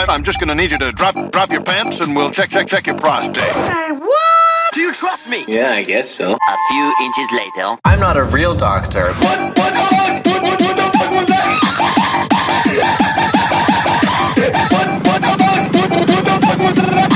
that, I'm just gonna need you to drop your pants and we'll check your prostate. Say what? Do you trust me? Yeah, I guess so. A few inches later. I'm not a real doctor. What the fuck was that? What the fuck was that?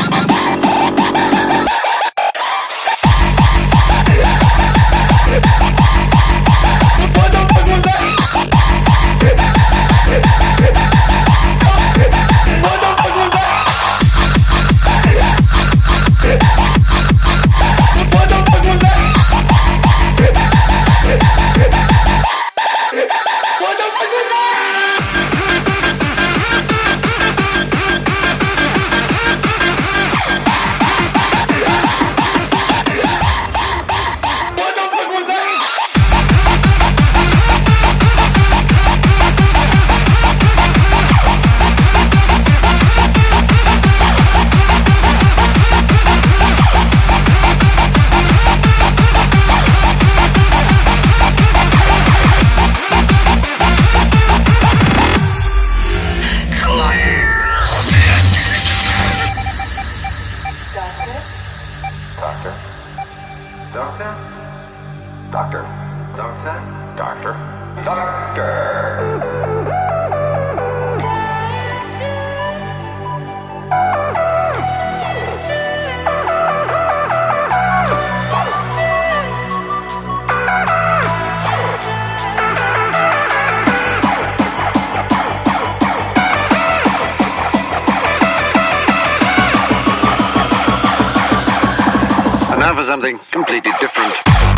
Now for something completely different.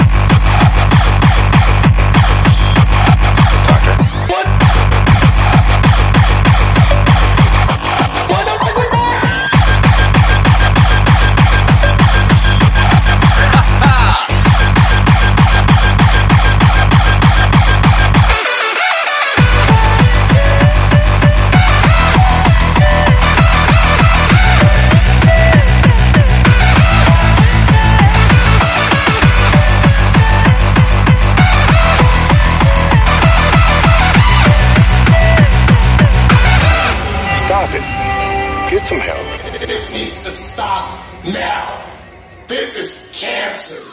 Stop it. Get some help. This needs to stop now. This is cancer.